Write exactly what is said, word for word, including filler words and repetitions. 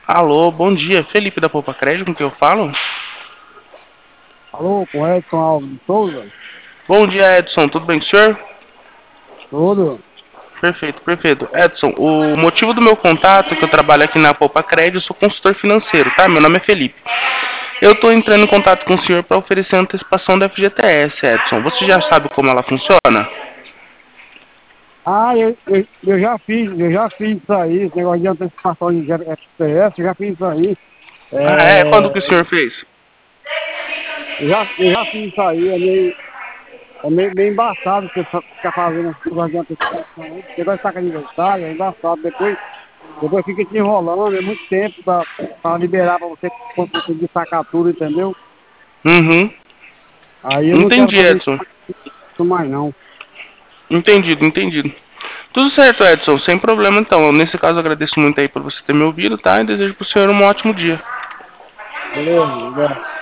Alô, bom dia. Felipe da Poupa Crédito, com quem eu falo? Alô, com Edson Alves de Souza? Bom dia, Edson. Tudo bem com o senhor? Tudo? Perfeito, perfeito. Edson, o motivo do meu contato é que eu trabalho aqui na Poupa Crédito, eu sou consultor financeiro, tá? Meu nome é Felipe. Eu estou entrando em contato com o senhor para oferecer a antecipação da F G T S, Edson. Você já sabe como ela funciona? Ah, eu, eu, eu já fiz, eu já fiz isso aí, esse negócio de antecipação de F P S, eu já fiz isso aí. Ah, é? Quando que o É, senhor fez? eu já, eu já fiz isso aí, é meio, é meio, meio embaçado você fa- ficar fazendo esse negócio de antecipação aí, porque vai estar com aniversário, é embaçado, depois, depois fica te enrolando, é muito tempo para liberar para você conseguir sacar tudo, entendeu? Uhum. Aí eu não quero Entendi, fazer Edson. isso mais não. Entendido, entendido. Tudo certo, Edson. Sem problema, então. Nesse caso, eu agradeço muito aí por você ter me ouvido, tá? E desejo pro senhor um ótimo dia. Beleza, beleza.